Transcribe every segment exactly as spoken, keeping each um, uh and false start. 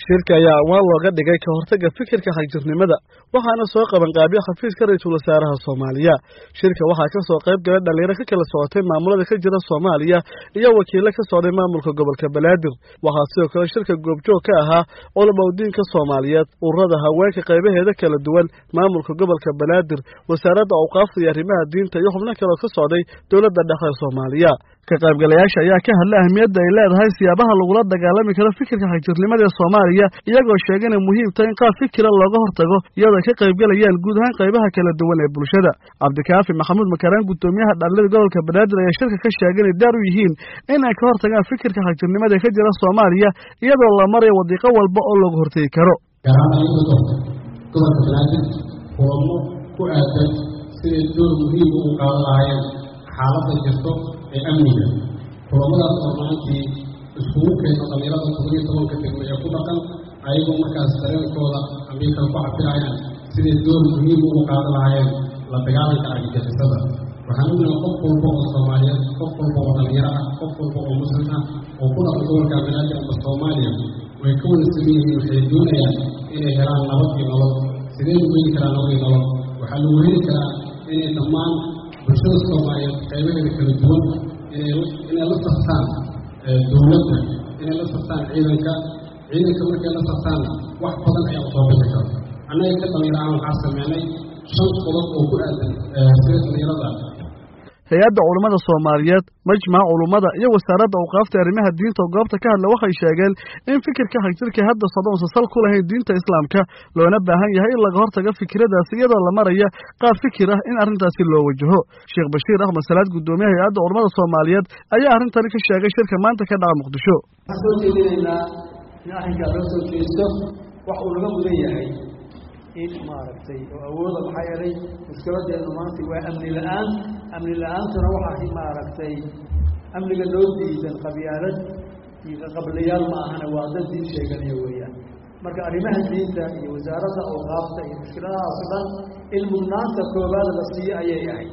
shirka ayaa waan looga dhigay ka hortagga fikirka xagjirnimada waxaana soo qaban qaabiyo xafiiska ra'iisul wasaaraha Soomaaliya. Shirka waxaa ka soo qayb galay dhalinyaro ka kala socotay maamulada ka jira Soomaaliya iyo wakiilo ka socday maamulka gobolka Banaadir. Waxaa sidoo kale shirka goobjoog ka ahaa culimada Soomaaliyeed, ururada haweenka qaybaheeda kala duwan, maamulka gobolka Banaadir, wasaaradda awqaafta iyo arrimaha diinta iyo xubno kale oo ka socday dowladda dhexe Soomaaliya. ka qaybgalayaasha ayaa ka hadlay ahmiyadda ay leedahay siyaabaha lagula dagaalami karo fikirka xagjirnimada ee Soomaaliya iyagoo sheegay in muhiim tahay in qaab fikira looga hortago iyadoo ka qaybgalayaan guud ahaan qaybaha kala duwan ee bulshada. Cabdikaafi Maxamuud Makaraan gudoomiyaha dhalinyarada gobolka Banaadir ayaa shirka ka sheegay in daar u yihiin in ay ka hortagaan fikirka xagjirnimada ee ka jira Soomaaliya iyadoo la marayo wadiiqo walba oo looga hortagi karo. gobolka Banaadir kulamo ku aadan sidii door muhiim u qaadan lahaayeen xaaladda jirto ee amniga. kulamadaas oo maantii iskugu keena dhalinyarada toban iyo tobanka degmo ee ku dhaqan ayagoo markaas dareenkooda amiirka ku cabirayaan sidii door muhiim u qaadan lahaayeen la dagaalanka argagixisada. waxaan ognahay qof walba oo Soomaaliyeed, qof walba oo dhalinyaro ah, qof walba oo muslim ah oo ku dhaqan gobolka Banaadir ama Soomaaliya way ka wada siman yihiin waxay doonayaan inay helaan nabad iyo nolol. sidee lagu heli karaa nabad iyo nolol? waxaa lagu heli karaa inay dhammaan bulshada Soomaaliyeed qaybaheeda kala duwan inay la saftaan dowladda, inay la saftaan ciidanka ciidanka markay la saftaan wax badan ayaa usoo bixi kara. annaga ka dhalinyaro waxaa sameynay shan qodob oo ku aadan sida dhalinyarada. hay'adda culimada Soomaaliyeed, majmaca culimada iyo wasaaradda awqaafta arrimaha diinta oo goobta ka hadla waxay sheegeen in fikirka xagjirka hadda socdo oo sal ku lahayn diinta Islaamka loona baahan yahay in laga hortago fikradaas iyadoo la maraya qaab fikir ah in arrintaasi loo wajaho. Sheekh Bashiir Ahmed Salaad gudoomiyaha hay'adda culimada Soomaaliyeed ayaa arrintan ka sheegay shirka maanta ka dhacay Muqdisho. Waxaan jeedinaynaa in arrinka loo soo jeesto wax uu laga mudan yahay in maaragtay oo awooda maxay yeelay mushkiladeenu maanta waa amni la'aan amni la'aantuna waxaa maaragtay amniga loo diidan qabyaalad iyo qabliyaal ma ahana waa dad diin sheeganaya weeyaan. marka arrimaha diinta iyo wasaaradda awqaafta iyo mushkiladahaas dhan in mudnaanta koowaad la siiyo ayay ahayd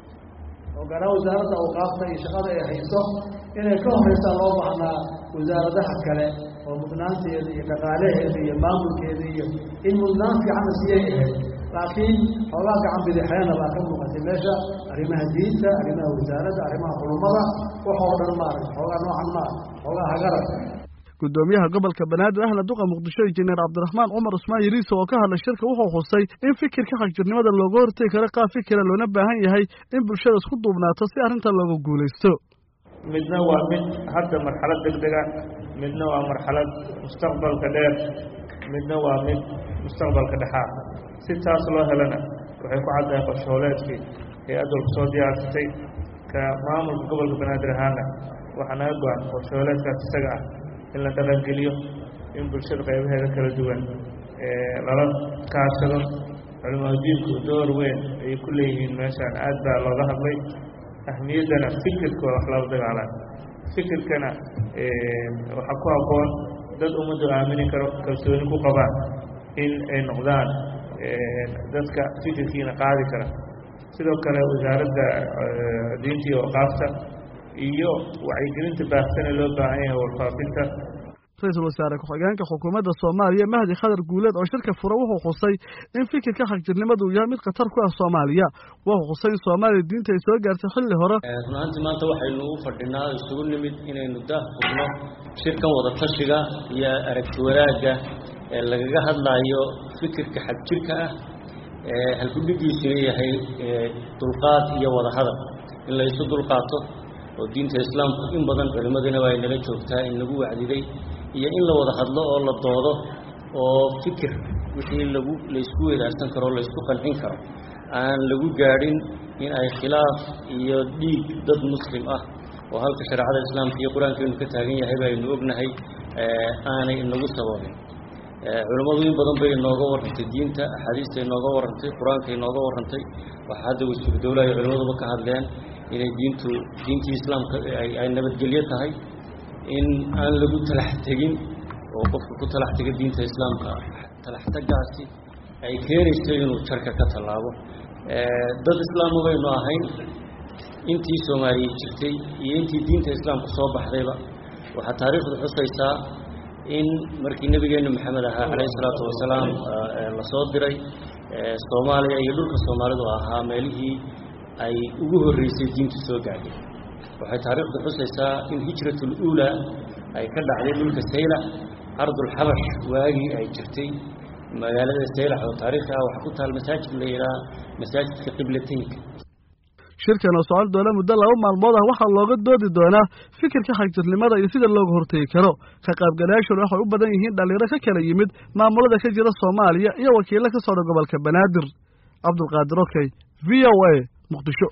oo garaa wasaaradda awqaafta iyo shaqada ay hayso inay ka horeysa loo baahnaa wasaaradaha kale oo mudnaanteeda iyo dhaqaalaheeda iyo maamulkeeda iyo in mudnaan fiican la siiyay ahayd. laakiin xoogaa gacan bidixeena baa ka muuqatay meesha arrimaha diinta, arrimaha wasaaradda, arrimaha culimada waxoo dhan maaragta xoogaa noocan maa xoogaa hagarad. gudoomiyaha gobolka Banaadir ahla duqa Muqdisho injineer Cabdiraxmaan Cumar Usmaan Yariis oo ka hadlay shirka wuxuu xusay in fikirka xagjirnimada looga hortagi karo qaab fikira loona baahan yahay in bulshada isku duubnaato si arrintan looga guuleysto. midna waa mid hadda marxalad degdega, midna waa marxalad mustaqbalka dheer, midna waa mid mustaqbalka dhexaad. si taas loo helana waxay ku caddahay qorshooleedkii hay-addu soo diyaarsatay ka maamulka gobolka Banaadir ahaana waxaa naga go-an qorshooleedkaas isaga ah in la dhaqangeliyo, in bulshada qaybaheeda kala duwan lala kaashado. culimada diinku door weyn ayay ku leeyihiin meeshaan, aad baa looga hadlay ahmiyaddana fikirka wax lala dagaalaan. fikirkana waxaa ku habboon dad ummaddu aamini karo, kalsooni ku qabaan in ay noqdaan dadka fikirkiina qaadi kara. sidoo kale wasaaradda diinta iyo awqaafta iyo wacyigelinta baahsan ee loo baahan yahay warfaafinta. ra'iisul wasaare ku-xigeenka xukuumadda Soomaaliya Mahdi Khadar Guuleed oo shirka fura wuxuu xusay in fikirka xagjirnimadu uu yahay mid khatar ku ah Soomaaliya. wuxuu xusay in Soomaaliya diinta ay soo gaartay xilli hore. runtii maanta waxaynu u fadhinaa isugu nimid inaynu daahfurno shirkan wada tashiga iyo aragti wadaagga ee lagaga hadlayo fikirka xagjirka ah ee halgudhigiisu yahay dulqaad iyo wada hadal in la isu dulqaato oo diinta Islaamku in badan culimaduna way naga joogtaa in lagu wacdiday iyo in la wada hadlo oo la doodo oo fikir wixii lagu la isku wadaagsan karo la isku qancin karo aan lagu gaadhin in ay khilaaf iyo dhiig dad muslim ah oo halka shariicada Islaamka iyo Quraankeenu ka taagan yahay baynu ognahay aanay inagu sababin. culimadu in badan bay nooga warantay diinta, axaadiista nooga warantay, Quraanka nooga warantay. waxa hadda wasiir dawladda culimadu ka hadleen inay diintu diintii Islaamka ay nabadgelyo tahay, in aan lagu talax tagin oo qofku ku talax taga diinta Islaamka talax tagaasi ay keenayso inuu jarka ka talaabo. dad Islaam baynu ahayn intii Soomaaliya jirtay iyo intii diinta Islaamka soo baxdayba. waxa taariikhdu xusaysaa in markii nabigeena maxamed ahaa calayhi salaatu wasalaam la soo diray Soomaaliya iyo dhulka Soomaalidu ahaa meelihii ay ugu horeysay diintu soo gaadhay waxay taariikhdu xusaysaa in hijratul uula ay ka dhacday dhulka Saylac ardul Habash waagi ay jirtay magaalada Saylac oo taariikhi ah waxa ku taal masaajid la yiraahdo masaajidka Qiblateynka shirkan oo socon doona muddo laba maalmood ah waxa looga doodi doonaa fikirka xagjirnimada iyo sida looga hortagi karo ka qaybgalayaashu waxay u badan yihiin dhalinyaro ka kala yimid maamulada ka jira Soomaaliya iyo wakiilada ka soo gobolka Banaadir Abdul Qaadir Okay V O A Muqdisho